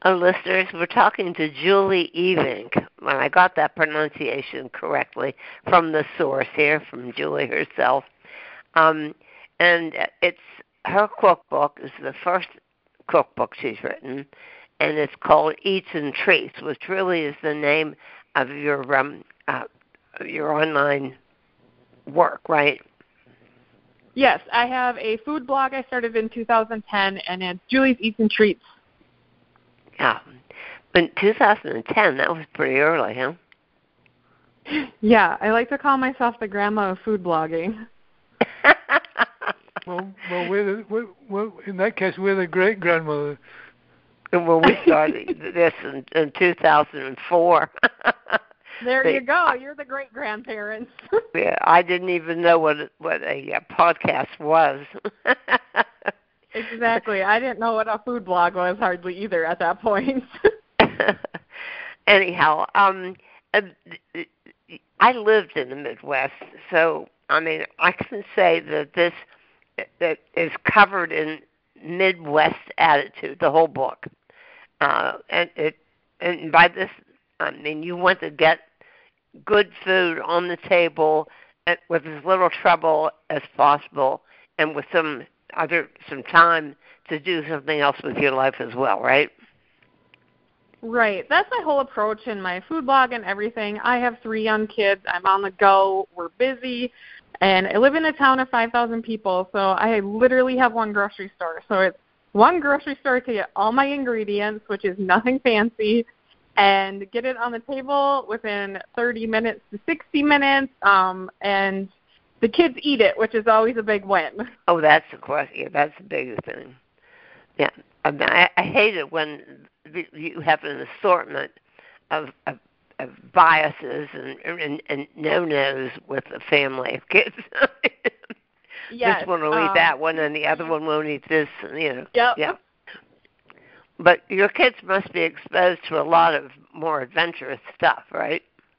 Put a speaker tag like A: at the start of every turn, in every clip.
A: listeners, we're talking to Julie Evink, when I got that pronunciation correctly from the source here, from Julie herself. And it's her cookbook is the first cookbook she's written, and it's called Eats and Treats, which really is the name of your online work, right?
B: Yes, I have a food blog I started in 2010, and it's Julie's Eats and Treats.
A: Yeah. In 2010, that was pretty early, huh?
B: Yeah, I like to call myself the grandma of food blogging.
C: Well, in that case, we're the great grandmother.
A: Well, we started this in 2004.
B: There you go. You're the great grandparents.
A: Yeah, I didn't even know what a podcast was.
B: Exactly. I didn't know what a food blog was hardly either at that point.
A: Anyhow, I lived in the Midwest, so I mean I can say that that is covered in Midwest attitude, the whole book, and by this I mean you want to get good food on the table with as little trouble as possible, and with some time to do something else with your life as well, right?
B: Right. That's my whole approach in my food blog and everything. I have 3 young kids. I'm on the go. We're busy. And I live in a town of 5,000 people, so I literally have one grocery store. So it's one grocery store to get all my ingredients, which is nothing fancy, and get it on the table within 30 minutes to 60 minutes, and the kids eat it, which is always a big win.
A: Oh, that's the question. Yeah, that's the biggest thing. Yeah, I hate it when you have an assortment of biases and no-nos with a family of kids.
B: Yes,
A: this one will eat that one, and the other one won't eat this.
B: Yep.
A: Yeah. But your kids must be exposed to a lot of more adventurous stuff, right?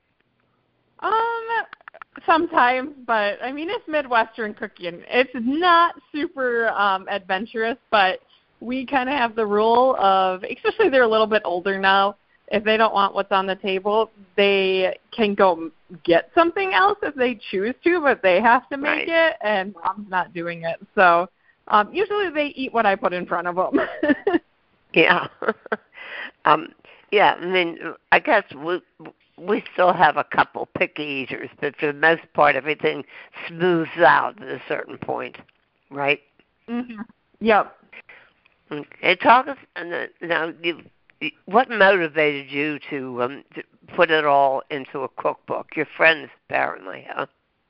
B: Sometimes, but I mean it's Midwestern cooking. It's not super adventurous, but we kind of have the rule of, especially they're a little bit older now, if they don't want what's on the table, they can go get something else if they choose to, but they have to make it, and Mom's not doing it. So usually they eat what I put in front of them.
A: Yeah. Yeah, I mean, I guess we still have a couple picky eaters, but for the most part, everything smooths out at a certain point, right?
B: Mm-hmm. Yep.
A: Okay, talk us now. What motivated you to put it all into a cookbook? Your friends, apparently, huh?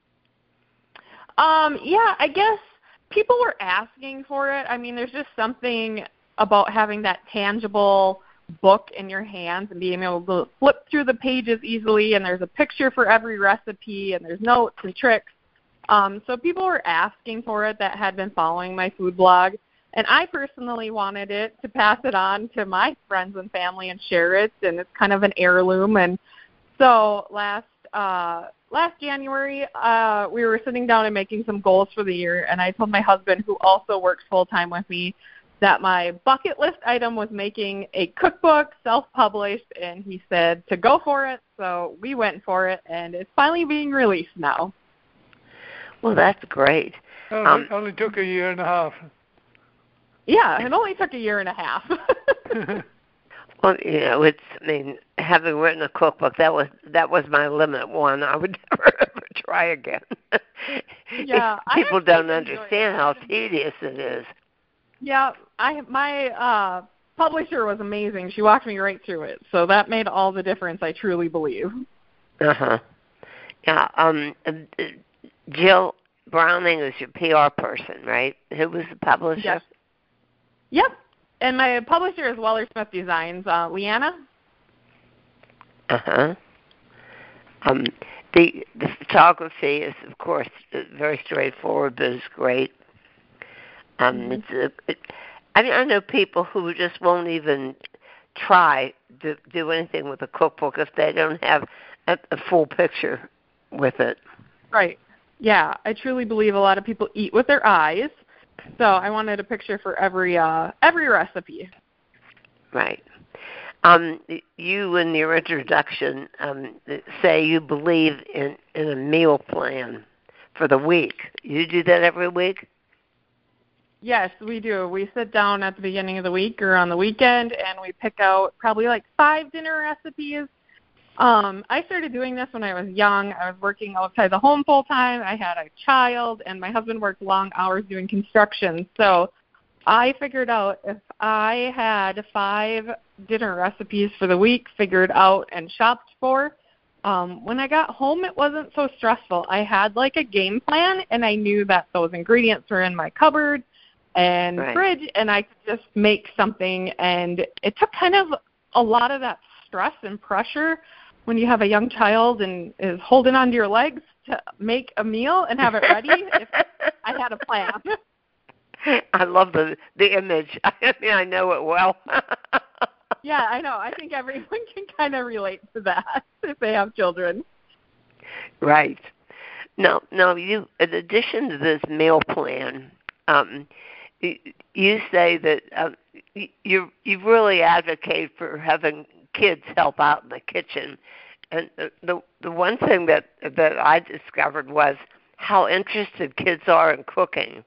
B: Yeah, I guess people were asking for it. I mean, there's just something about having that tangible book in your hands and being able to flip through the pages easily, and there's a picture for every recipe, and there's notes and tricks. So people were asking for it that had been following my food blog, and I personally wanted it to pass it on to my friends and family and share it, and it's kind of an heirloom. And so last January, we were sitting down and making some goals for the year, and I told my husband, who also works full-time with me, that my bucket list item was making a cookbook, self-published, and he said to go for it. So we went for it, and it's finally being released now.
A: Well, that's great.
C: It only took 1.5 years.
B: Yeah, it only took 1.5 years.
A: Well, you know, I mean, having written a cookbook, that was my limit one. I would never ever try again.
B: Yeah,
A: people don't understand how tedious it is.
B: Yeah, my publisher was amazing. She walked me right through it, so that made all the difference, I truly believe.
A: Uh-huh. Yeah, Jill Browning is your PR person, right? Who was the publisher?
B: Yes. Yep, and my publisher is Weller Smith Designs, Leanna.
A: Uh-huh. The photography is, of course, very straightforward, but it's great. I mean, I know people who just won't even try to do anything with a cookbook if they don't have a full picture with it.
B: Right. Yeah, I truly believe a lot of people eat with their eyes, so I wanted a picture for every recipe.
A: Right. You in your introduction say you believe in a meal plan for the week. You do that every week?
B: Yes, we do. We sit down at the beginning of the week or on the weekend, and we pick out probably like 5 dinner recipes. I started doing this when I was young. I was working outside the home full time. I had a child, and my husband worked long hours doing construction. So I figured out if I had 5 dinner recipes for the week figured out and shopped for, when I got home, it wasn't so stressful. I had like a game plan, and I knew that those ingredients were in my cupboard and fridge, and I could just make something. And it took kind of a lot of that stress and pressure when you have a young child and is holding onto your legs to make a meal and have it ready if I had a plan.
A: I love the image. I mean, I know it well.
B: Yeah, I know. I think everyone can kind of relate to that if they have children.
A: Right. No, you, in addition to this meal plan, you say that you really advocate for having kids help out in the kitchen. And the one thing that I discovered was how interested kids are in cooking.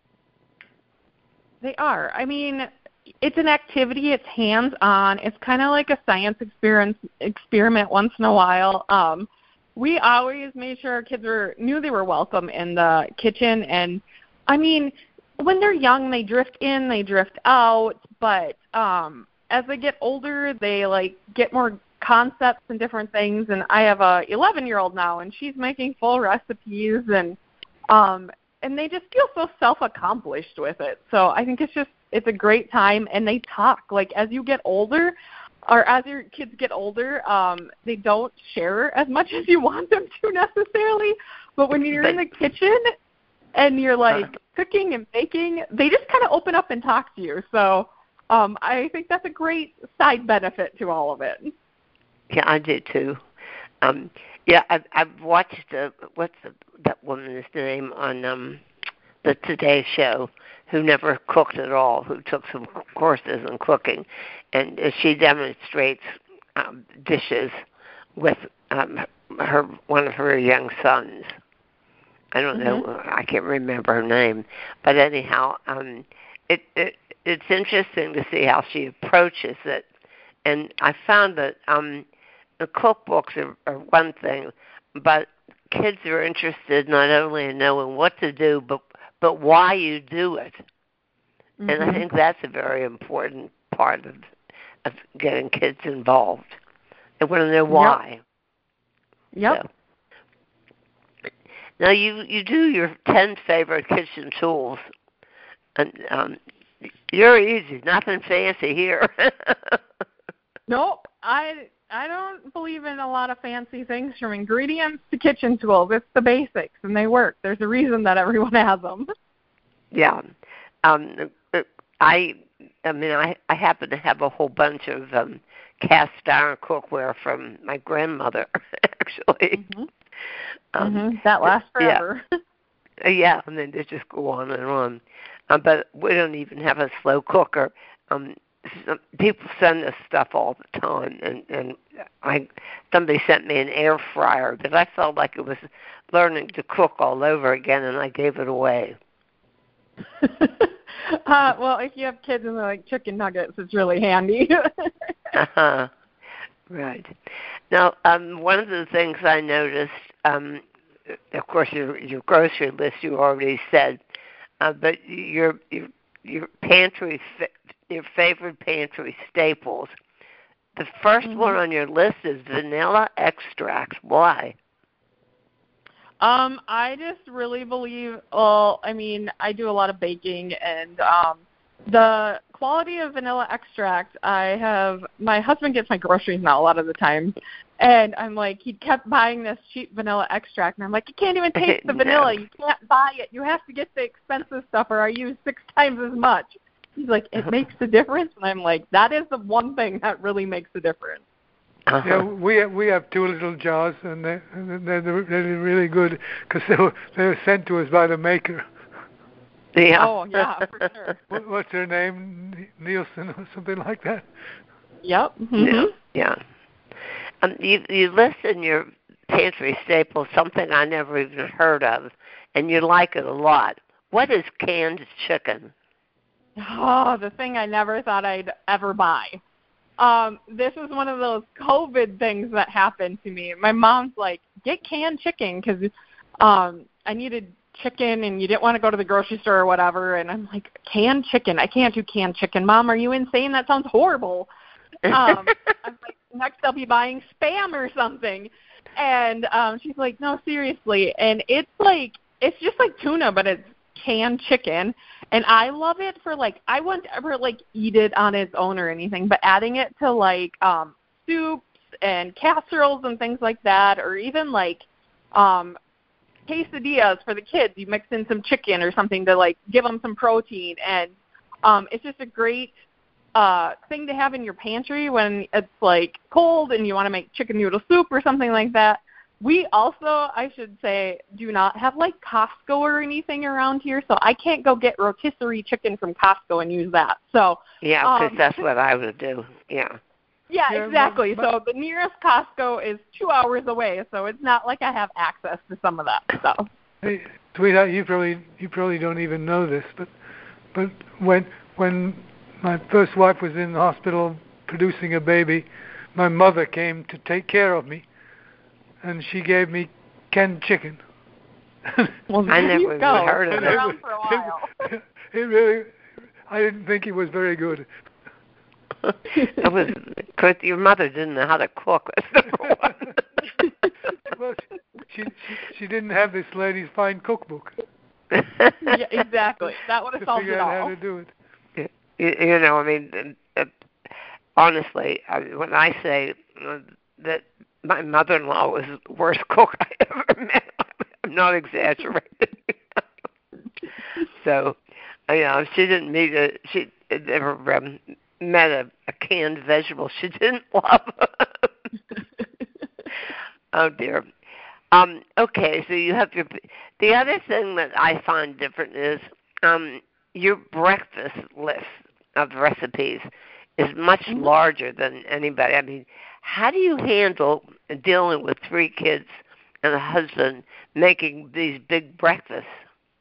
B: They are. I mean, it's an activity. It's hands-on. It's kind of like a science experiment once in a while. We always made sure our kids knew they were welcome in the kitchen. And, I mean, when they're young, they drift in, they drift out. But as they get older, they, like, get more concepts and different things. And I have a 11-year-old now, and she's making full recipes. And they just feel so self-accomplished with it. So I think it's a great time, and they talk. Like, as you get older, or as your kids get older, they don't share as much as you want them to necessarily. But when you're in the kitchen and you're, like, cooking and baking, they just kind of open up and talk to you. So I think that's a great side benefit to all of it.
A: Yeah, I do, too. Yeah, I've watched, what's that woman's name on the Today Show, who never cooked at all, who took some courses in cooking, and she demonstrates dishes with one of her young sons. I don't know, I can't remember her name, but anyhow, it's interesting to see how she approaches it, and I found that the cookbooks are one thing, but kids are interested not only in knowing what to do, but why you do it. Mm-hmm. And I think that's a very important part of getting kids involved. They want to know why.
B: Yep.
A: So. Now, you do your 10 favorite kitchen tools, and you're easy, nothing fancy here.
B: Nope, I don't believe in a lot of fancy things, from ingredients to kitchen tools. It's the basics, and they work. There's a reason that everyone has them.
A: Yeah. I happen to have a whole bunch of cast iron cookware from my grandmother, actually.
B: That lasts forever.
A: Yeah, and then they just go on and on. But we don't even have a slow cooker. People send us stuff all the time, and somebody sent me an air fryer, but I felt like it was learning to cook all over again, and I gave it away.
B: Well, if you have kids and they like chicken nuggets, it's really handy.
A: Right. Now, one of the things I noticed, of course, your grocery list you already said, but your pantry. Your favorite pantry staples. The first one on your list is vanilla extract. Why?
B: I just really believe, I do a lot of baking, and the quality of vanilla extract, my husband gets my groceries now a lot of the time, and I'm like, he kept buying this cheap vanilla extract, and I'm like, you can't even taste the vanilla. You can't buy it. You have to get the expensive stuff, or I use 6 times as much. He's like, it makes a difference, and I'm like, that is the one thing that really makes a difference.
C: Yeah, we have 2 little jars, and they're really good because they were sent to us by the maker.
B: Yeah. Oh, yeah, for sure.
C: What's her name? Nielsen or something like that?
B: Yep.
A: Yeah. You list in your pantry staples something I never even heard of, and you like it a lot. What is canned chicken?
B: Oh, the thing I never thought I'd ever buy. This was one of those COVID things that happened to me. My mom's like, get canned chicken because I needed chicken and you didn't want to go to the grocery store or whatever. And I'm like, canned chicken? I can't do canned chicken. Mom, are you insane? That sounds horrible. I'm like, next I'll be buying Spam or something. And she's like, no, seriously. And it's just like tuna, but it's canned chicken. And I love it for I wouldn't ever eat it on its own or anything, but adding it to soups and casseroles and things like that, or even quesadillas for the kids. You mix in some chicken or something to give them some protein, and it's just a great thing to have in your pantry when it's cold and you want to make chicken noodle soup or something like that. We also, I should say, do not have Costco or anything around here, so I can't go get rotisserie chicken from Costco and use that. So
A: yeah, because that's what I would do. Yeah.
B: Yeah, exactly. So the nearest Costco is 2 hours away, so it's not like I have access to some of that stuff.
C: Hey, sweetheart, you probably don't even know this, but when my first wife was in the hospital producing a baby, my mother came to take care of me, and she gave me canned chicken.
B: Well,
A: I never even heard of it.
B: Around for a while.
C: It really, I didn't think it was very good.
A: It was, cause your mother didn't know how to cook. That's number one.
C: Well, she didn't have this lady's fine cookbook.
B: Yeah, exactly. That would have solved it all.
C: To figure out how to do it.
A: You know, I mean, honestly, when I say that my mother-in-law was the worst cook I ever met, I'm not exaggerating. So, she didn't meet she never met a canned vegetable she didn't love. Oh dear. Okay, so you have the other thing that I find different is your breakfast list of recipes is much larger than anybody. I mean, how do you handle dealing with 3 kids and a husband making these big breakfasts?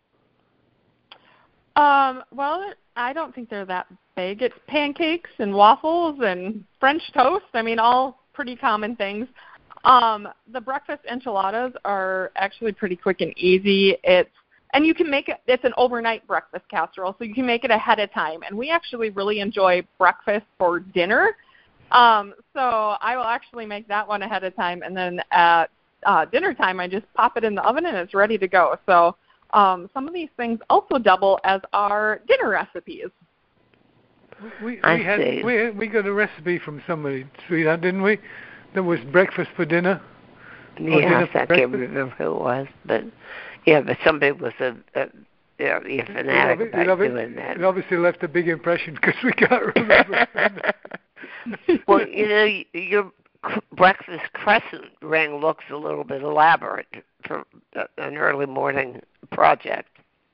B: Well, I don't think they're that big. It's pancakes and waffles and French toast. I mean, all pretty common things. The breakfast enchiladas are actually pretty quick and easy. And you can make it, it's an overnight breakfast casserole, so you can make it ahead of time. And we actually really enjoy breakfast for dinner. So I will actually make that one ahead of time, and then at dinner time I just pop it in the oven and it's ready to go. So some of these things also double as our dinner recipes.
C: We got a recipe from somebody, sweetheart, didn't we? That was breakfast for dinner.
A: Yes, I can't remember who it was, but somebody was a fanatic about doing that.
C: It obviously left a big impression because we can't remember.
A: Well, your breakfast crescent ring looks a little bit elaborate for an early morning project.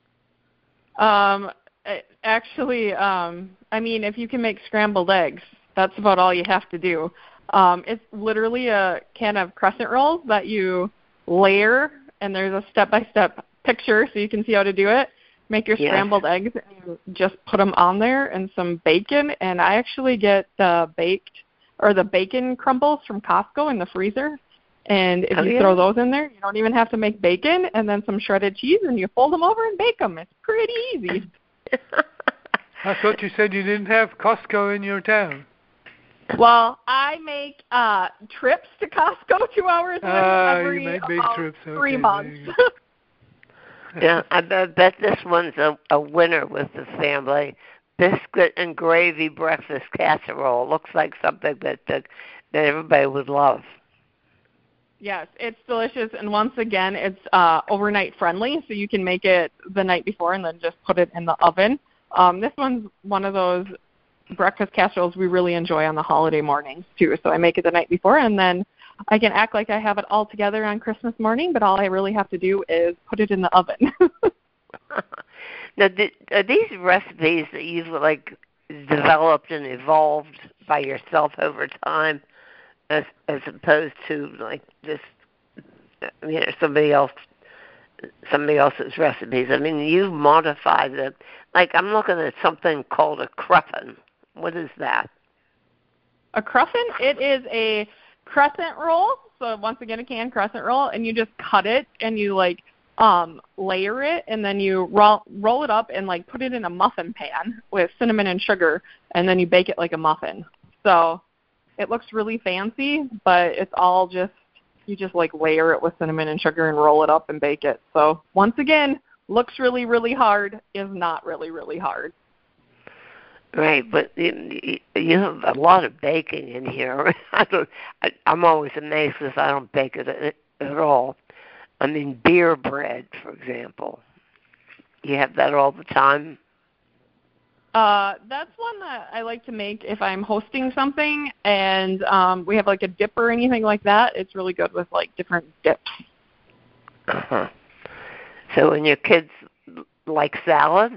B: Actually, I mean, if you can make scrambled eggs, that's about all you have to do. It's literally a can of crescent rolls that you layer, and there's a step-by-step picture so you can see how to do it. Make your scrambled eggs, and you just put them on there and some bacon. And I actually get the bacon crumbles from Costco in the freezer. And if you throw those in there, you don't even have to make bacon, and then some shredded cheese, and you fold them over and bake them. It's pretty easy.
C: I thought you said you didn't have Costco in your town.
B: Well, I make trips to Costco 2 hours every
C: you make big trips.
B: 3 months.
A: Yeah, I bet this one's a winner with the family. Biscuit and gravy breakfast casserole looks like something that everybody would love.
B: Yes, it's delicious, and once again, it's overnight friendly, so you can make it the night before and then just put it in the oven. This one's one of those breakfast casseroles we really enjoy on the holiday mornings, too. So I make it the night before, and then I can act like I have it all together on Christmas morning, but all I really have to do is put it in the oven.
A: Now, are these recipes that you've developed and evolved by yourself over time, as opposed to like just somebody else's recipes. I mean, you've modified it. Like I'm looking at something called a cruffin. What is that?
B: A cruffin? It is a crescent roll. So once again, a canned crescent roll, and you just cut it and you layer it, and then you roll it up and put it in a muffin pan with cinnamon and sugar, and then you bake it like a muffin. So it looks really fancy, but it's all you just layer it with cinnamon and sugar and roll it up and bake it. So once again, looks really, really hard, is not really, really hard.
A: Right, but you have a lot of baking in here. I'm always amazed because I don't bake it at all. I mean, beer bread, for example. You have that all the time?
B: That's one that I like to make if I'm hosting something, and we have a dip or anything like that. It's really good with different dips.
A: Uh-huh. So, and your kids like salads?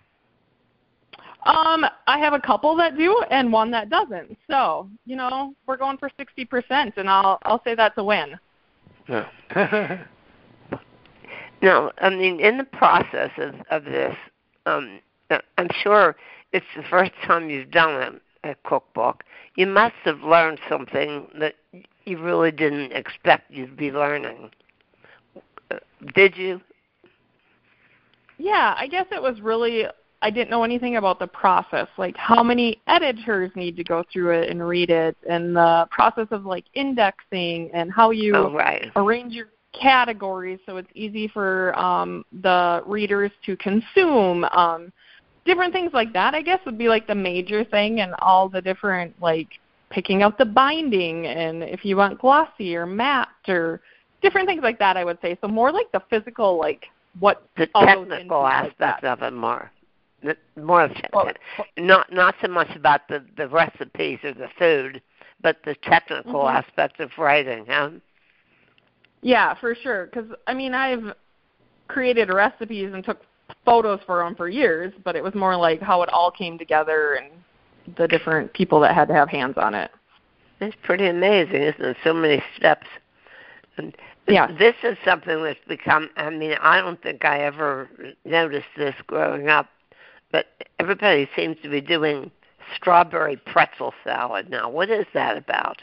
B: I have a couple that do and one that doesn't. So, we're going for 60%, and I'll say that's a win.
A: Yeah. No, I mean, in the process of this, I'm sure it's the first time you've done a cookbook. You must have learned something that you really didn't expect you'd be learning. Did you?
B: Yeah, I guess it was really, I didn't know anything about the process, how many editors need to go through it and read it, and the process of indexing and how you arrange your categories so it's easy for the readers to consume. Different things like that, I guess, would be the major thing, and all the different picking out the binding, and if you want glossy or matte or different things like that, I would say. So more the physical, what
A: the
B: all
A: technical aspect of it more of not so much about the recipes or the food, but the technical aspect of writing, huh?
B: Yeah, for sure. Because, I've created recipes and took photos for them for years, but it was more how it all came together and the different people that had to have hands on it.
A: It's pretty amazing, isn't it? So many steps. And
B: yeah.
A: This is something that's become, I don't think I ever noticed this growing up, but everybody seems to be doing strawberry pretzel salad now. What is that about?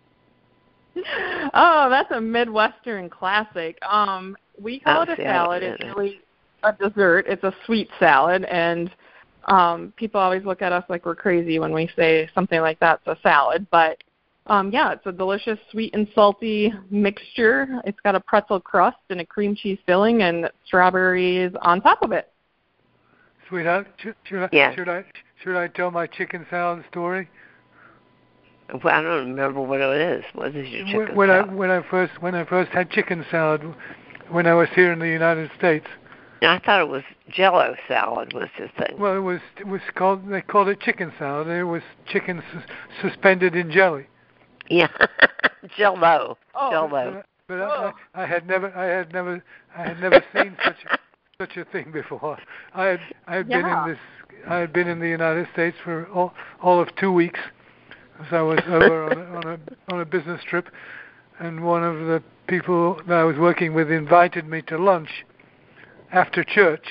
B: Oh, that's a Midwestern classic. We call it a salad. It's really a dessert. It's a sweet salad, and people always look at us like we're crazy when we say something like that's a salad. But, it's a delicious sweet and salty mixture. It's got a pretzel crust and a cream cheese filling and strawberries on top of it.
C: Sweetheart, should I tell my chicken salad story?
A: Well, I don't remember what it is. What is your chicken salad?
C: When I first had chicken salad, when I was here in the United States.
A: I thought it was Jell-O salad was the thing.
C: Well, they called it chicken salad. It was chicken suspended in jelly.
A: Yeah, Jell-O.
B: Oh.
A: Jell-O.
C: But I had never seen such a thing before. I had been in the United States for all of 2 weeks. So I was over on a business trip, and one of the people that I was working with invited me to lunch after church.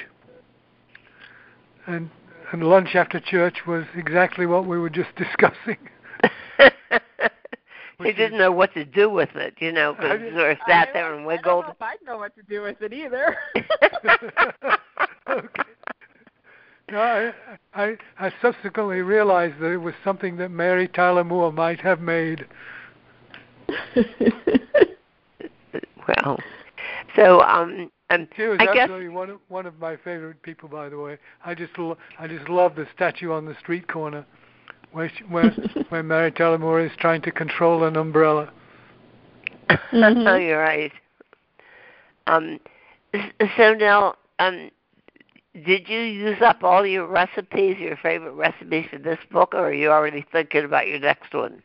C: And lunch after church was exactly what we were just discussing.
A: He didn't know what to do with it, because he sort of sat there and wiggled.
B: I don't know if I'd know what to do with it either.
C: Okay. No, I subsequently realized that it was something that Mary Tyler Moore might have made.
A: Well, so
C: she was absolutely one of my favorite people, by the way. I just love the statue on the street corner where Mary Tyler Moore is trying to control an umbrella.
A: Oh, you're right. So now, did you use up all your recipes, your favorite recipes for this book, or are you already thinking about your next one?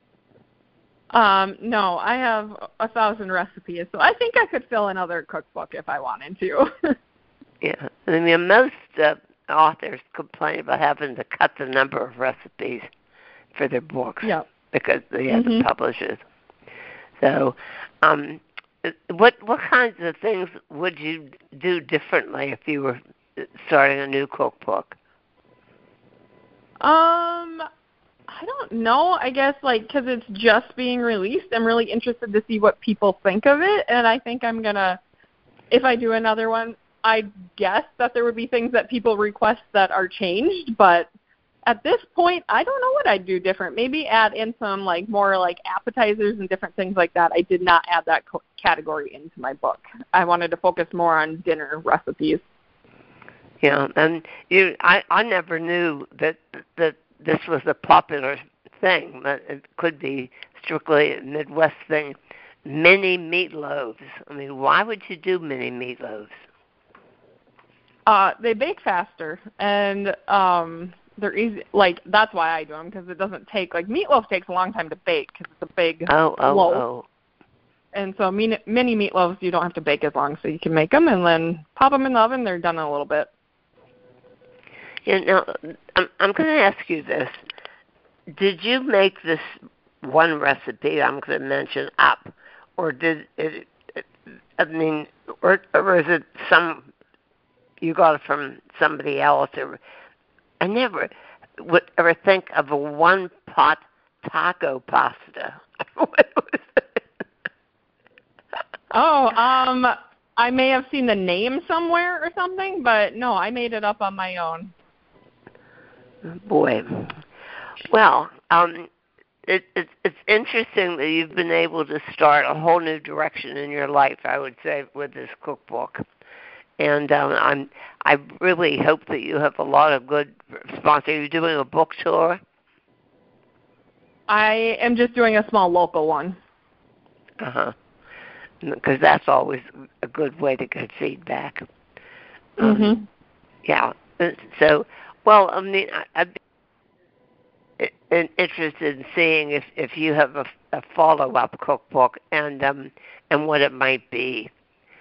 B: No, I have 1,000 recipes, so I think I could fill another cookbook if I wanted to.
A: Yeah, most authors complain about having to cut the number of recipes for their books.
B: Yep.
A: Because they have the publishers. So, what kinds of things would you do differently if you were starting a new cookbook?
B: I don't know. I guess because it's just being released, I'm really interested to see what people think of it, and I think I'm gonna, if I do another one, I guess that there would be things that people request that are changed, but at this point, I don't know what I'd do different. Maybe add in some more appetizers and different things like that. I did not add that category into my book. I wanted to focus more on dinner recipes.
A: Yeah, and I never knew that this was a popular thing. But it could be strictly a Midwest thing. Mini meatloaves. I mean, why would you do mini meatloaves?
B: They bake faster, and they're easy. That's why I do them, because it doesn't take meatloaf takes a long time to bake because it's a big loaf. And so mini meatloaves you don't have to bake as long, so you can make them and then pop them in the oven. They're done in a little bit.
A: You know, I'm going to ask you this. Did you make this one recipe I'm going to mention up, or did it? I mean, or is it you got it from somebody else? Or I never would ever think of a one-pot taco pasta. What was it?
B: I may have seen the name somewhere or something, but no, I made it up on my own.
A: Boy. Well, it's interesting that you've been able to start a whole new direction in your life, I would say, with this cookbook. And I really hope that you have a lot of good response. Are you doing a book tour?
B: I am just doing a small local one.
A: Uh-huh. Because that's always a good way to get feedback. Yeah. So, well, I mean, I'd be interested in seeing if you have a follow-up cookbook and what it might be.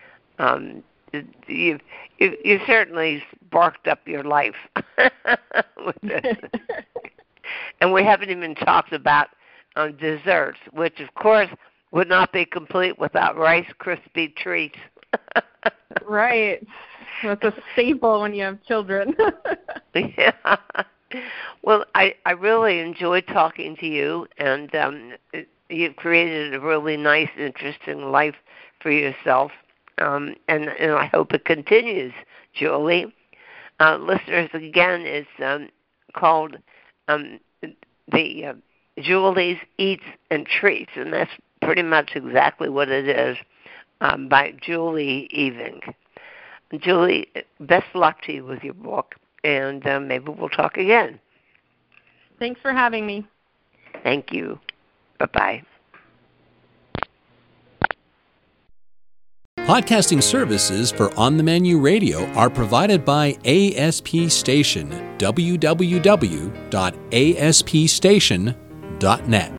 A: You certainly sparked up your life with this. And we haven't even talked about desserts, which, of course, would not be complete without Rice Krispie treats.
B: Right. That's a staple when you have children.
A: Yeah. Well, I really enjoyed talking to you, and you've created a really nice, interesting life for yourself, and I hope it continues, Julie. Listeners, again, it's called the Julie's Eats and Treats, and that's pretty much exactly what it is, by Julie Eving. Julie, best luck to you with your book, and maybe we'll talk again.
B: Thanks for having me.
A: Thank you. Bye-bye.
D: Podcasting services for On the Menu Radio are provided by ASP Station, www.aspstation.net.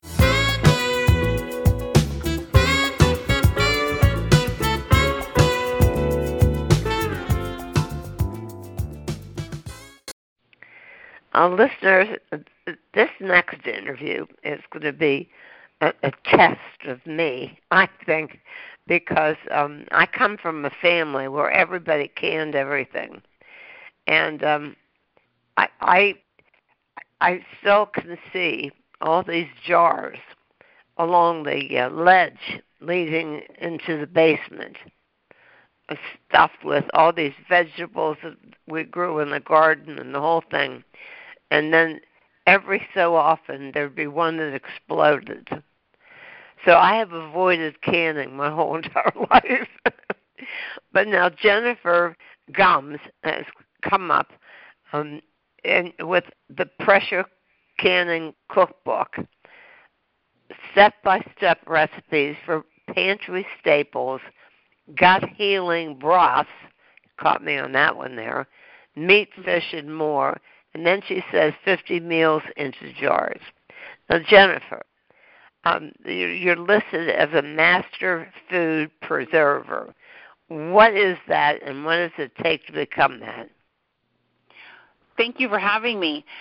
A: Listeners, this next interview is going to be a test of me, I think, because I come from a family where everybody canned everything. And I still can see all these jars along the ledge leading into the basement, stuffed with all these vegetables that we grew in the garden and the whole thing. And then every so often there'd be one that exploded. So I have avoided canning my whole entire life. But now Jennifer Gums has come up and with the pressure canning cookbook, step-by-step recipes for pantry staples, gut healing broths, caught me on that one there, meat, fish, and more. And then she says 50 meals into jars. Now, Jennifer, you're listed as a master food preserver. What is that, and what does it take to become that?
E: Thank you for having me.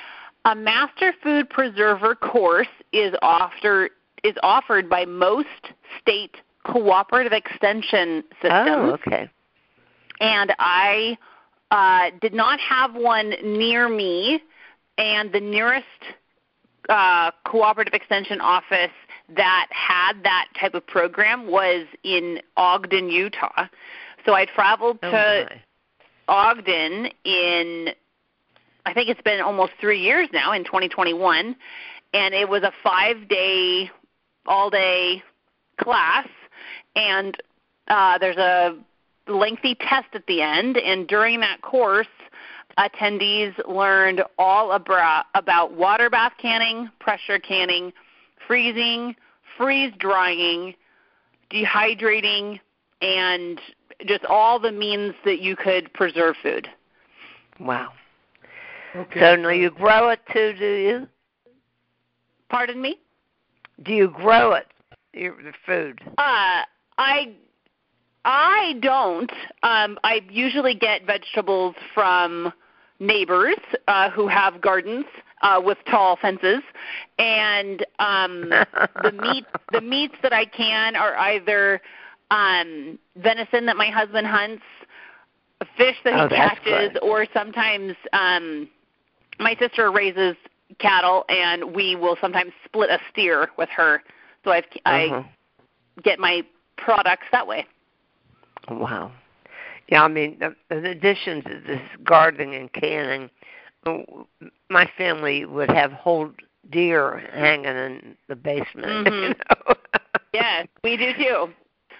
E: A Master Food Preserver course is offered by most state cooperative extension systems.
A: Oh, okay.
E: And I did not have one near me, and the nearest cooperative extension office that had that type of program was in Ogden, Utah. So I traveled to Ogden in, I think it's been almost 3 years now, in 2021, and it was a 5-day, all-day class, and there's a lengthy test at the end, and during that course, attendees learned all about water bath canning, pressure canning, freezing, freeze-drying, dehydrating, and just all the means that you could preserve food.
A: Wow.
C: Okay.
A: So now you grow it too, do you?
E: Pardon me?
A: Do you grow it, the food?
E: I don't. I usually get vegetables from neighbors who have gardens with tall fences, and the meats that I can are either venison that my husband hunts, fish that he catches, or sometimes my sister raises cattle, and we will sometimes split a steer with her. So I get my products that way.
A: Wow. Yeah, I mean, in addition to this gardening and canning, my family would have whole deer hanging in the basement.
E: Mm-hmm.
A: You know?
E: Yes, we do too.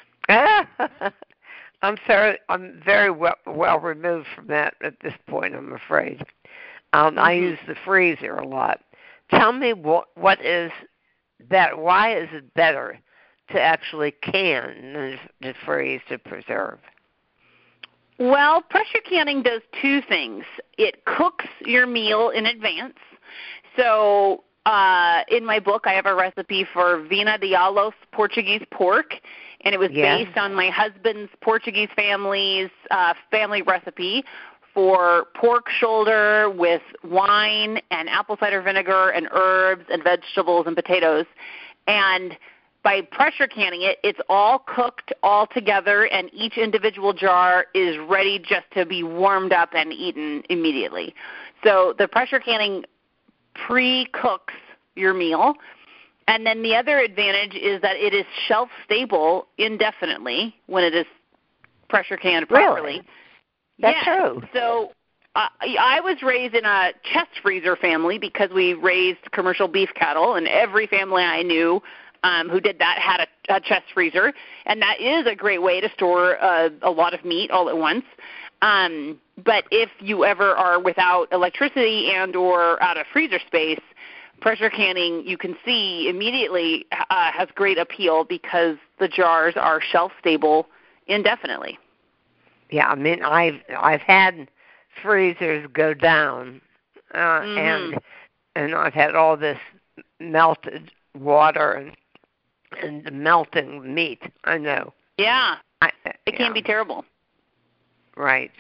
A: I'm very well removed from that at this point, I'm afraid. I use the freezer a lot. Tell me what is that? Why is it better to actually can than to freeze to preserve?
E: Well, pressure canning does two things. It cooks your meal in advance. So in my book, I have a recipe for Vina de Alos Portuguese pork, and it was based on my husband's Portuguese family's family recipe for pork shoulder with wine and apple cider vinegar and herbs and vegetables and potatoes. And by pressure canning it, it's all cooked all together, and each individual jar is ready just to be warmed up and eaten immediately. So the pressure canning pre-cooks your meal. And then the other advantage is that it is shelf-stable indefinitely when it is pressure canned properly.
A: Really? That's true.
E: So I was raised in a chest freezer family because we raised commercial beef cattle, and every family I knew who did that had a chest freezer, and that is a great way to store a lot of meat all at once. But if you ever are without electricity and or out of freezer space, pressure canning, you can see immediately has great appeal because the jars are shelf stable indefinitely.
A: Yeah, I mean, I've had freezers go down, and I've had all this melted water and melting meat. I know.
E: Yeah, it can be terrible.
A: Right.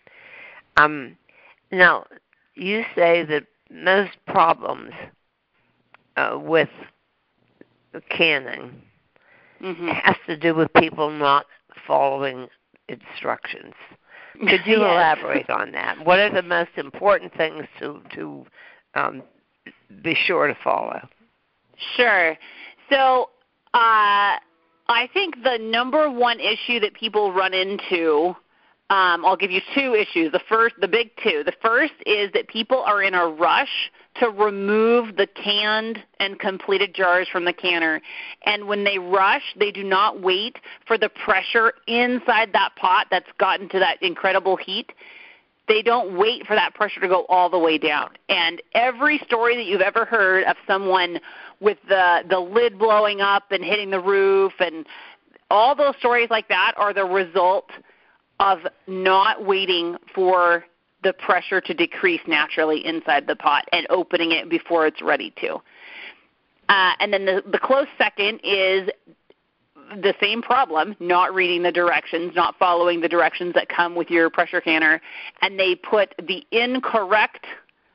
A: Now, you say that most problems with canning has to do with people not following instructions. Could you elaborate on that? What are the most important things to be sure to follow? Sure.
E: So I think the number one issue that people run into, I'll give you two issues. The big two. The first is that people are in a rush to remove the canned and completed jars from the canner. And when they rush, they do not wait for the pressure inside that pot that's gotten to that incredible heat. They don't wait for that pressure to go all the way down. And every story that you've ever heard of someone with the lid blowing up and hitting the roof, and all those stories like that are the result of not waiting for the pressure to decrease naturally inside the pot and opening it before it's ready to. And then the close second is the same problem, not reading the directions, not following the directions that come with your pressure canner, and they put the incorrect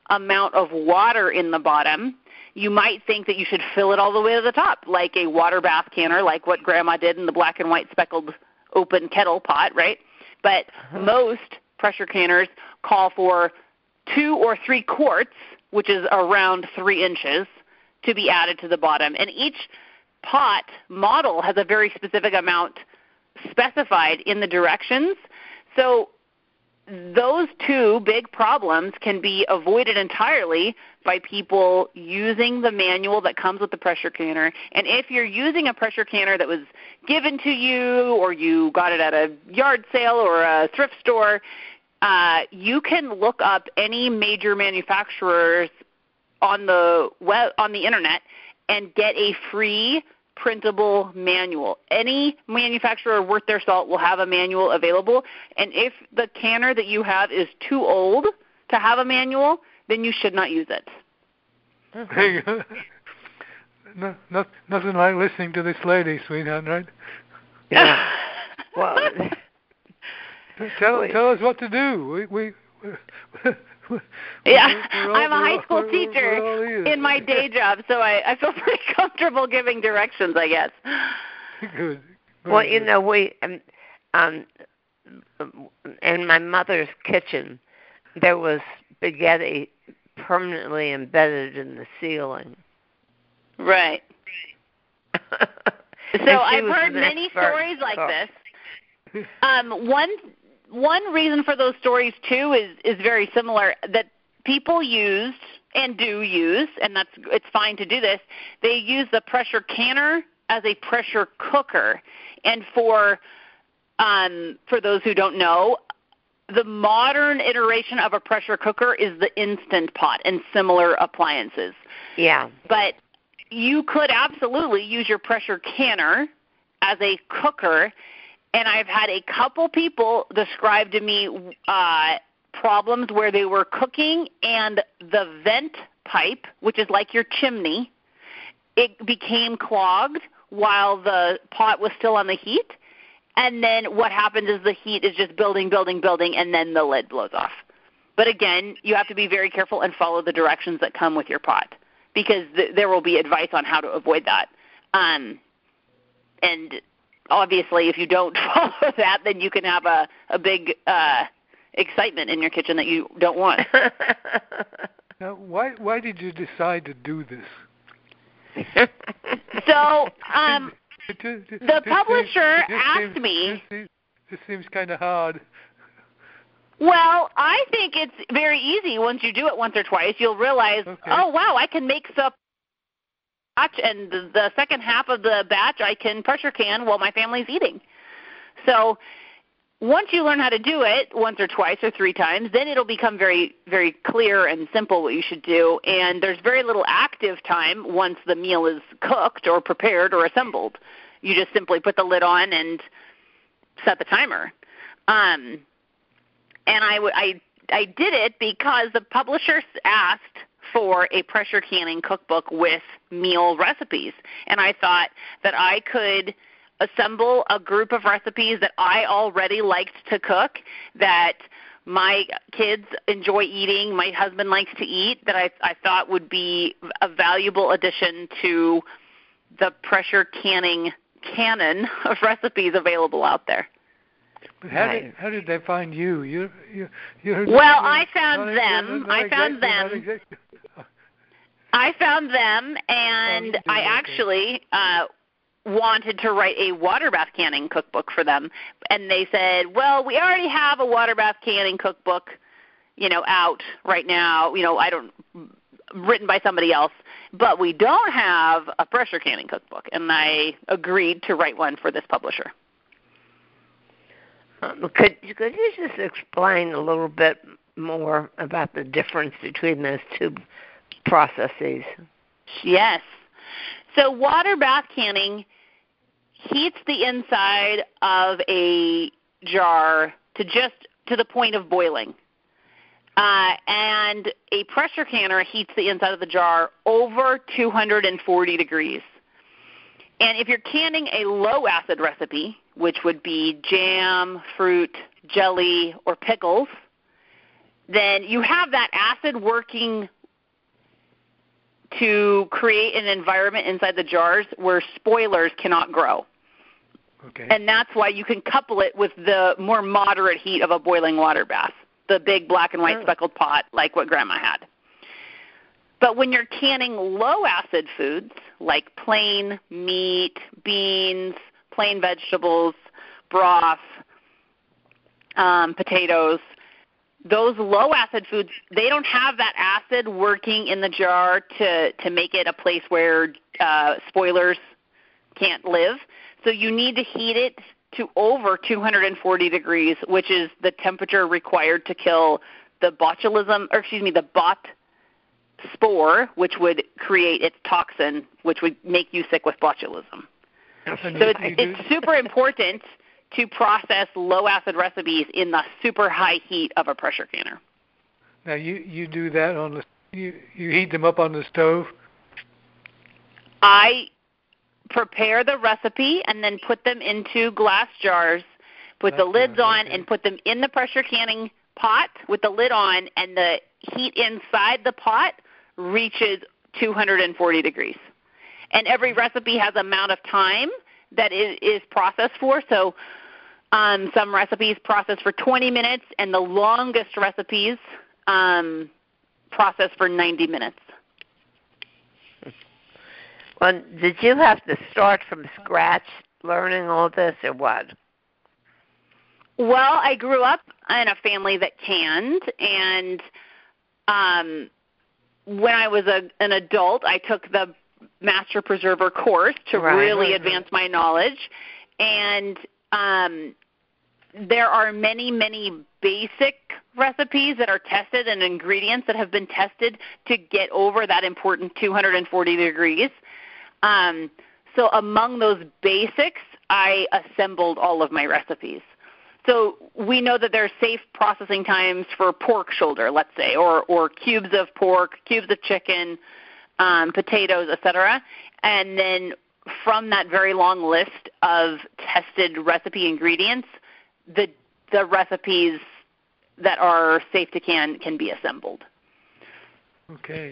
E: amount of water in the bottom, you might think that you should fill it all the way to the top, like a water bath canner, like what Grandma did in the black and white speckled open kettle pot, right? But most pressure canners call for 2 or 3 quarts, which is around 3 inches, to be added to the bottom. And each pot model has a very specific amount specified in the directions. So those 2 big problems can be avoided entirely by people using the manual that comes with the pressure canner. And if you're using a pressure canner that was given to you, or you got it at a yard sale or a thrift store, you can look up any major manufacturers on the web, on the internet, and get a free printable manual. Any manufacturer worth their salt will have a manual available, and if the canner that you have is too old to have a manual, then you should not use it.
C: Nothing like listening to this lady, sweetheart, right?
A: Yeah. Well,
C: tell us what to do.
E: I'm a high school teacher in my day job, so I feel pretty comfortable giving directions, I guess.
C: Good.
A: Well, you know, we in my mother's kitchen, there was spaghetti permanently embedded in the ceiling.
E: Right. So I've heard many stories like this. One reason for those stories too is very similar, that people used and do use, and it's fine to do this. They use the pressure canner as a pressure cooker, and for those who don't know, the modern iteration of a pressure cooker is the Instant Pot and similar appliances.
A: Yeah.
E: But you could absolutely use your pressure canner as a cooker, and I've had a couple people describe to me problems where they were cooking and the vent pipe, which is like your chimney, it became clogged while the pot was still on the heat. And then what happens is the heat is just building, and then the lid blows off. But again, you have to be very careful and follow the directions that come with your pot, because there will be advice on how to avoid that. And obviously, if you don't follow that, then you can have a big excitement in your kitchen that you don't want.
C: Now, why did you decide to do this?
E: So the publisher asked me.
C: This seems kind of hard.
E: Well, I think it's very easy. Once you do it once or twice, you'll realize, oh, wow, I can make some batch, and the second half of the batch I can pressure can while my family's eating. So once you learn how to do it once or twice or 3 times, then it'll become very, very clear and simple what you should do. And there's very little active time once the meal is cooked or prepared or assembled. You just simply put the lid on and set the timer. And I did it because the publisher asked for a pressure canning cookbook with meal recipes. And I thought that I could assemble a group of recipes that I already liked to cook, that my kids enjoy eating, my husband likes to eat, that I thought would be a valuable addition to the pressure canning canon of recipes available out there.
C: But how did they find you? You're
E: well, I found them. I found them, and I actually wanted to write a water bath canning cookbook for them. And they said, well, we already have a water bath canning cookbook, out right now, written by somebody else, but we don't have a pressure canning cookbook. And I agreed to write one for this publisher.
A: Could you just explain a little bit more about the difference between those 2 processes?
E: Yes. So water bath canning heats the inside of a jar to the point of boiling. And a pressure canner heats the inside of the jar over 240 degrees. And if you're canning a low-acid recipe, which would be jam, fruit, jelly, or pickles, then you have that acid working to create an environment inside the jars where spoilers cannot grow.
C: Okay.
E: And that's why you can couple it with the more moderate heat of a boiling water bath, the big black and white speckled pot like what Grandma had. But when you're canning low-acid foods like plain meat, beans, plain vegetables, broth, potatoes, those low-acid foods, they don't have that acid working in the jar to make it a place where spoilers can't live. So you need to heat it to over 240 degrees, which is the temperature required to kill the the bot spore, which would create its toxin, which would make you sick with botulism. So it's super important to process low-acid recipes in the super high heat of a pressure canner.
C: Now you do that on you heat them up on the stove?
E: I prepare the recipe and then put them into glass jars, put the lids on, and put them in the pressure canning pot with the lid on, and the heat inside the pot reaches 240 degrees. And every recipe has amount of time that it is processed for. So some recipes process for 20 minutes, and the longest recipes process for 90 minutes.
A: Well, did you have to start from scratch learning all this, or what?
E: Well, I grew up in a family that canned, and when I was an adult, I took the Master Preserver course to really advance my knowledge. And there are many, many basic recipes that are tested and ingredients that have been tested to get over that important 240 degrees. So among those basics, I assembled all of my recipes. So we know that there are safe processing times for pork shoulder, let's say, or cubes of pork, cubes of chicken, potatoes, etc. And then from that very long list of tested recipe ingredients, the recipes that are safe to can be assembled.
C: Okay.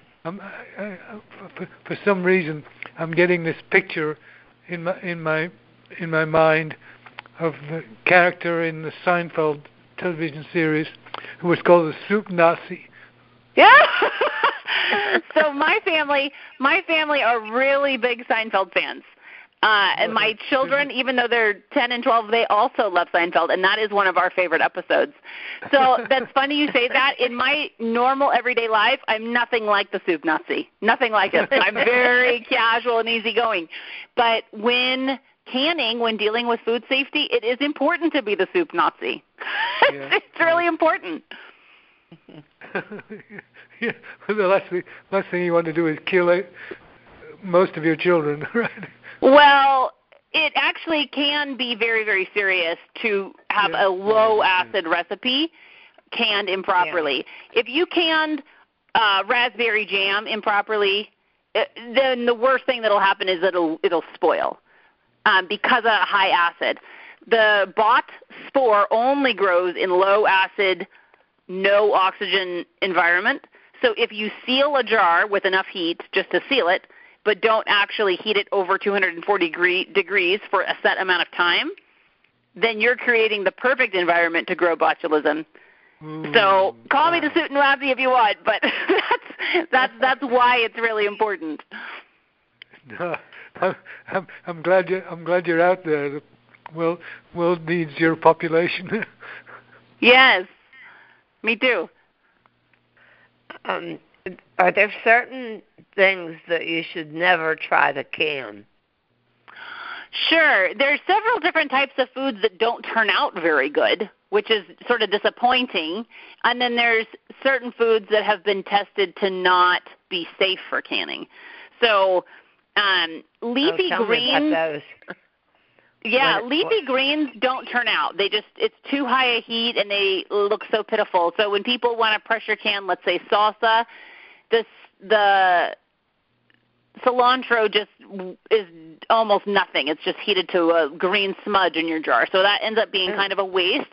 C: For some reason, I'm getting this picture in my mind of the character in the Seinfeld television series who was called the Soup Nazi.
E: Yeah. So my family are really big Seinfeld fans. And my children, even though they're 10 and 12, they also love Seinfeld, and that is one of our favorite episodes. So that's funny you say that. In my normal everyday life, I'm nothing like the Soup Nazi. Nothing like it. I'm very casual and easygoing. But when canning, when dealing with food safety, it is important to be the Soup Nazi. It's really important.
C: Yeah, the last thing you want to do is kill most of your children, right?
E: Well, it actually can be very, very serious to have a low-acid recipe canned improperly. Yeah. If you canned raspberry jam improperly, then the worst thing that will happen is it'll spoil because of high acid. The bot spore only grows in low-acid, no-oxygen environment. So if you seal a jar with enough heat just to seal it, but don't actually heat it over 240 degrees for a set amount of time, then you're creating the perfect environment to grow botulism. So call me the Soup Nazi if you want, but that's why it's really important.
C: No, I'm glad you're out there. The world needs your population.
E: Yes, me too.
A: Are there certain things that you should never try to can?
E: Sure. There's several different types of foods that don't turn out very good, which is sort of disappointing. And then there's certain foods that have been tested to not be safe for canning. So leafy greens. Yeah, leafy greens don't turn out. It's too high a heat and they look so pitiful. So when people want to pressure can, let's say salsa, the cilantro just is almost nothing. It's just heated to a green smudge in your jar. So that ends up being kind of a waste.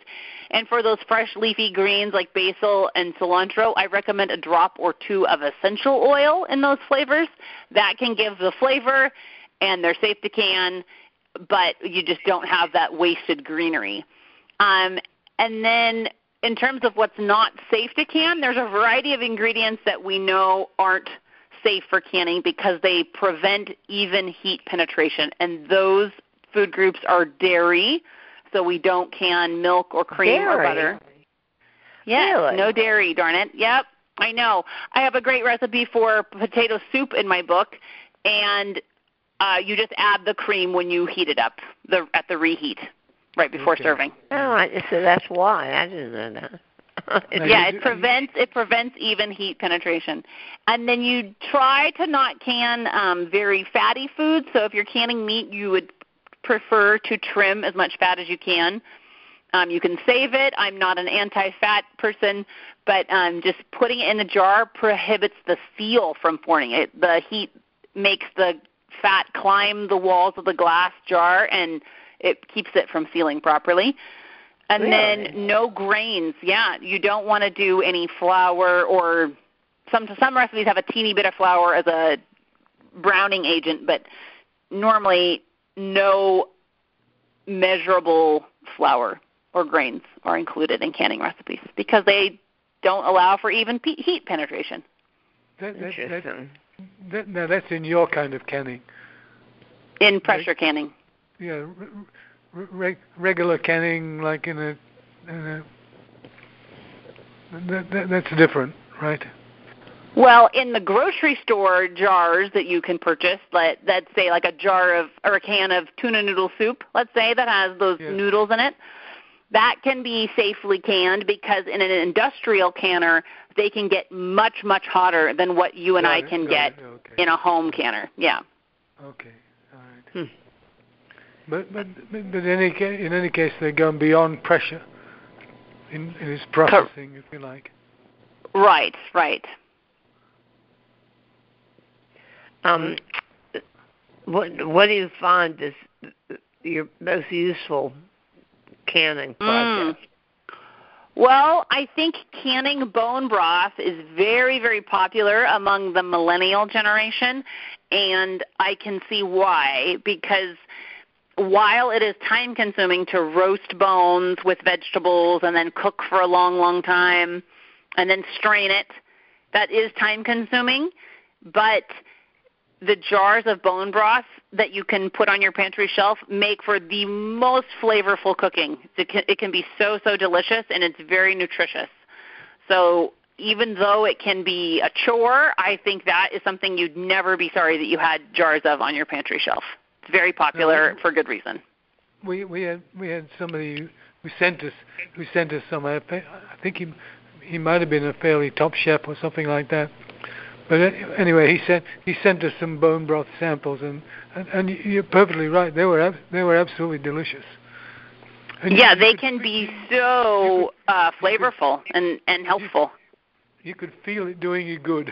E: And for those fresh leafy greens like basil and cilantro, I recommend a drop or two of essential oil in those flavors. That can give the flavor, and they're safe to can, but you just don't have that wasted greenery. And then in terms of what's not safe to can, there's a variety of ingredients that we know aren't safe for canning because they prevent even heat penetration, and those food groups are dairy, so we don't can milk or cream or butter. Yes,
A: really?
E: No dairy, darn it. Yep, I know. I have a great recipe for potato soup in my book, and you just add the cream when you heat it up at the reheat right before serving.
A: Oh, so that's why. I didn't know that.
E: It prevents even heat penetration. And then you try to not can very fatty foods. So if you're canning meat, you would prefer to trim as much fat as you can. You can save it. I'm not an anti-fat person, but just putting it in the jar prohibits the seal from forming. The heat makes the fat climb the walls of the glass jar, and it keeps it from sealing properly. And then no grains. Yeah, you don't want to do any flour, or some recipes have a teeny bit of flour as a browning agent, but normally no measurable flour or grains are included in canning recipes because they don't allow for even heat penetration.
A: Interesting.
C: Now that's in your kind of canning.
E: In pressure canning.
C: Yeah, regular canning, like in a that's different, right?
E: Well, in the grocery store jars that you can purchase, let's say like a can of tuna noodle soup, let's say, that has those noodles in it, that can be safely canned because in an industrial canner, they can get much, much hotter than what you and I can get in a home canner. Yeah.
C: Okay. All right. But in any case, they're going beyond pressure in its processing, if you like.
E: Right.
A: What do you find is your most useful canning project?
E: Well, I think canning bone broth is very, very popular among the millennial generation, and I can see why, because while it is time-consuming to roast bones with vegetables and then cook for a long, long time and then strain it, that is time-consuming, but the jars of bone broth that you can put on your pantry shelf make for the most flavorful cooking. It can be so, so delicious, and it's very nutritious. So even though it can be a chore, I think that is something you'd never be sorry that you had jars of on your pantry shelf. It's very popular for good reason.
C: We had somebody who sent us some. I think he might have been a fairly top chef or something like that. But anyway, he sent us some bone broth samples, and you're perfectly right. They were absolutely delicious. And
E: they can be so flavorful and helpful.
C: You could feel it doing you good.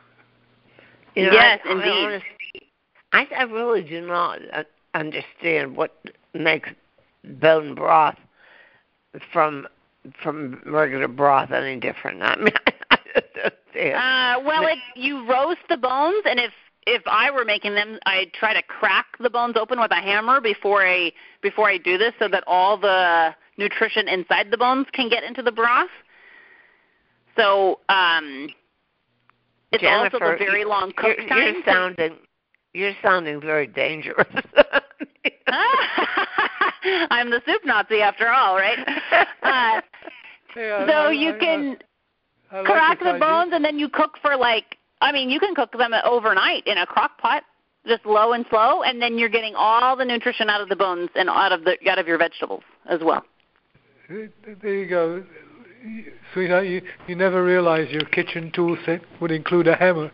E: Yes, indeed.
A: I really do not understand what makes bone broth from regular broth any different. I mean, I just don't understand.
E: You roast the bones, and if I were making them, I'd try to crack the bones open with a hammer before I do this, so that all the nutrition inside the bones can get into the broth. So it's
A: Jennifer,
E: also the very long cook time.
A: You're sounding very dangerous.
E: I'm the soup Nazi after all, right? You can crack the bones, and then you cook for you can cook them overnight in a crock pot, just low and slow, and then you're getting all the nutrition out of the bones and out of your vegetables as well.
C: There you go. Sweetheart, you never realized your kitchen tool set would include a hammer.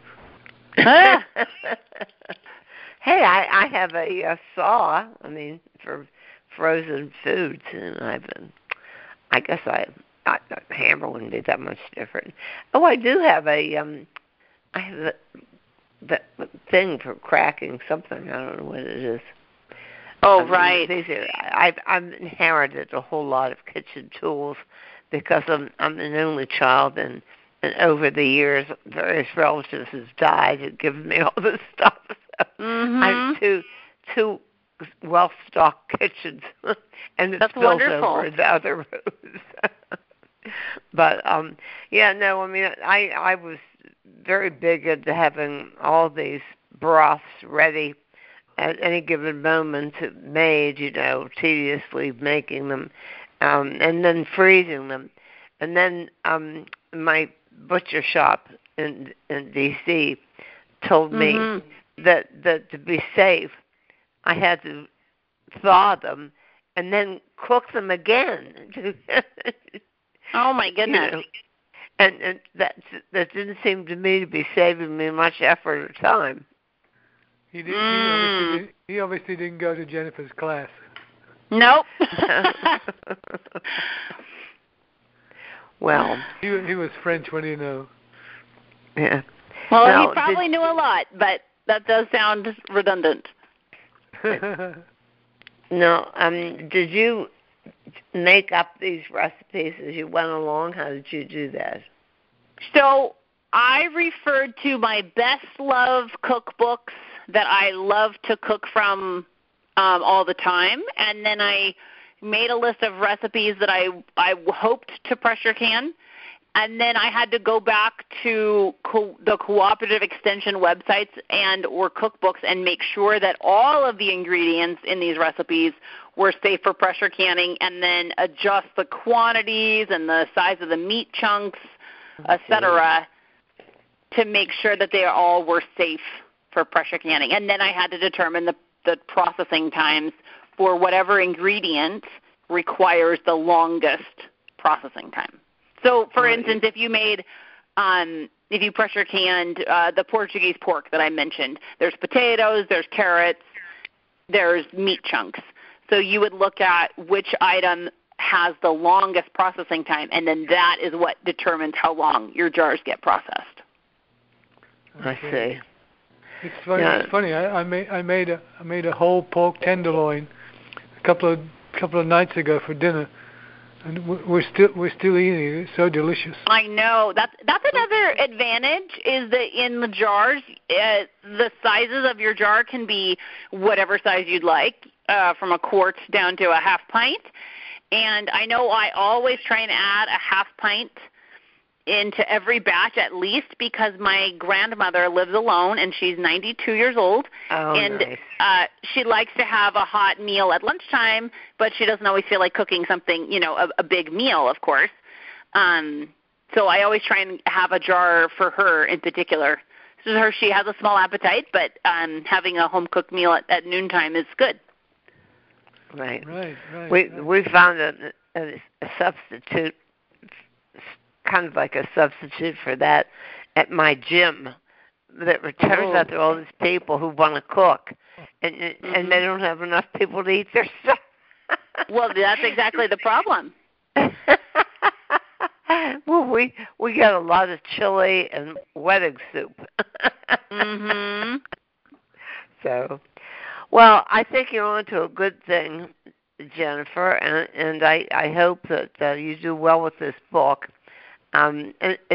A: Hey, I have a saw. I mean, for frozen foods, and I guess a hammer wouldn't be that much different. Oh, I do have I have the thing for cracking something. I don't know what it is.
E: Oh, right.
A: I've inherited a whole lot of kitchen tools because I'm an only child, and over the years, various relatives have died and given me all this stuff. So I have two well-stocked kitchens, and it's built
E: wonderful.
A: over the other rooms. But yeah, no, I mean, I was very big into having all these broths ready at any given moment, made, tediously making them, and then freezing them. And then my butcher shop in D.C. told me that to be safe, I had to thaw them and then cook them again.
E: Oh, my goodness.
A: And that didn't seem to me to be saving me much effort or time.
C: He obviously didn't go to Jennifer's class.
E: Nope.
A: Well,
C: he was French. What do you know?
A: Yeah.
E: Well, he probably knew a lot, but that does sound redundant.
A: No. Did you make up these recipes as you went along? How did you do that?
E: So I referred to my best love cookbooks that I love to cook from all the time, and then I made a list of recipes that I hoped to pressure can, and then I had to go back to the cooperative extension websites and or cookbooks and make sure that all of the ingredients in these recipes were safe for pressure canning, and then adjust the quantities and the size of the meat chunks, etc., to make sure that they all were safe for pressure canning. And then I had to determine the processing times for whatever ingredient requires the longest processing time. So, for instance, if you pressure canned the Portuguese pork that I mentioned, there's potatoes, there's carrots, there's meat chunks. So you would look at which item has the longest processing time, and then that is what determines how long your jars get processed.
A: I see.
C: It's funny. Yeah. It's funny. I made a whole pork tenderloin a couple of nights ago for dinner, and we're still eating it. It's so delicious.
E: I know. That's another advantage, is that in the jars, the sizes of your jar can be whatever size you'd like, from a quart down to a half pint. And I know I always try and add a half pint into every batch at least, because my grandmother lives alone and she's 92 years old. And
A: nice.
E: She likes to have a hot meal at lunchtime, but she doesn't always feel like cooking something, a big meal, of course. So I always try and have a jar for her in particular. So she has a small appetite, but having a home-cooked meal at noontime is good.
A: Right.
C: Right.
A: We found a substitute, kind of like a substitute for that, at my gym. That turns out there are all these people who want to cook, and they don't have enough people to eat their stuff.
E: Well, that's exactly the problem.
A: Well, we get a lot of chili and wedding soup. So, well, I think you're on to a good thing, Jennifer, and I hope that you do well with this book. I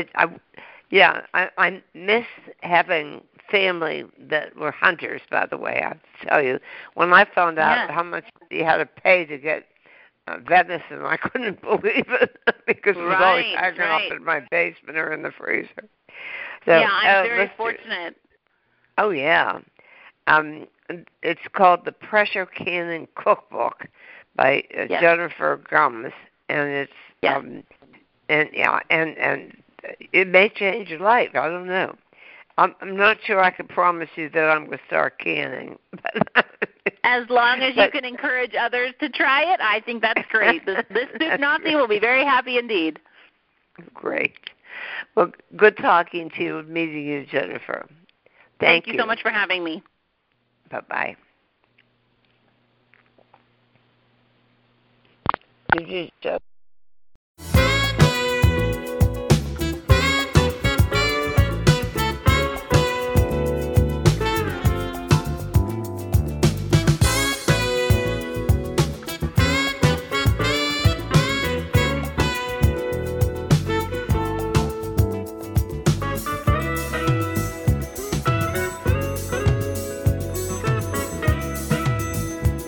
A: miss having family that were hunters, by the way. I have to tell you, when I found out how much you had to pay to get venison, I couldn't believe it because it was always hanging up in my basement or in the freezer. So,
E: I'm very fortunate.
A: Oh, yeah. It's called The Pressure Canning Cookbook by Jennifer Gumbs, and it's and it may change your life. I don't know. I'm not sure I can promise you that I'm going to start canning.
E: As long as you can encourage others to try it, I think that's great. This Soup Nazi will be very happy indeed.
A: Great. Well, good talking to you and meeting you, Jennifer. Thank you
E: so much for having me.
A: Bye-bye. Did you just